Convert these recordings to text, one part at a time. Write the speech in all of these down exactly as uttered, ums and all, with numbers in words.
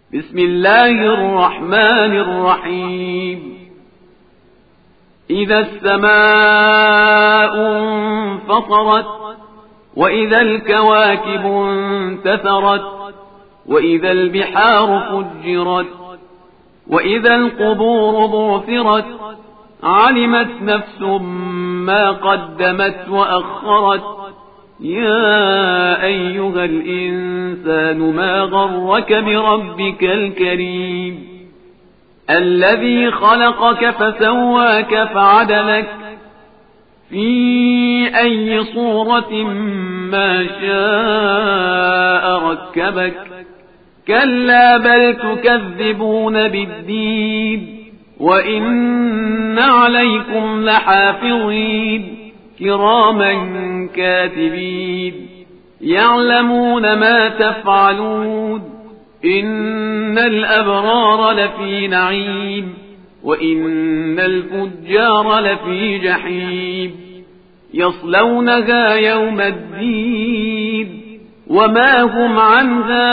بسم الله الرحمن الرحيم إذا السماء انفطرت وإذا الكواكب انتثرت وإذا البحار فجرت وإذا القبور بعثرت علمت نفس ما قدمت وأخرت يا أيها الإنسان ما غرك بربك الكريم الذي خلقك فسواك فعدلك في أي صورة ما شاء ركبك كلا بل تكذبون بالدين وإن عليكم لحافظين كراما كاتبين يعلمون ما تفعلون إن الأبرار لفي نعيم وإن الفجار لفي جحيم يصلونها يوم الدين وما هم عنها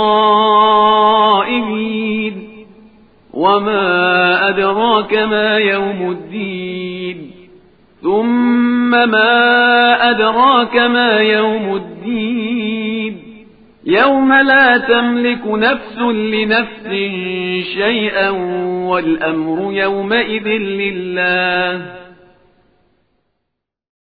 بغائبين وما أدراك ما يوم الدين ثم ما أدراك ما يوم الدين يوم لا تملك نفس لنفس شيئا والأمر يومئذ لله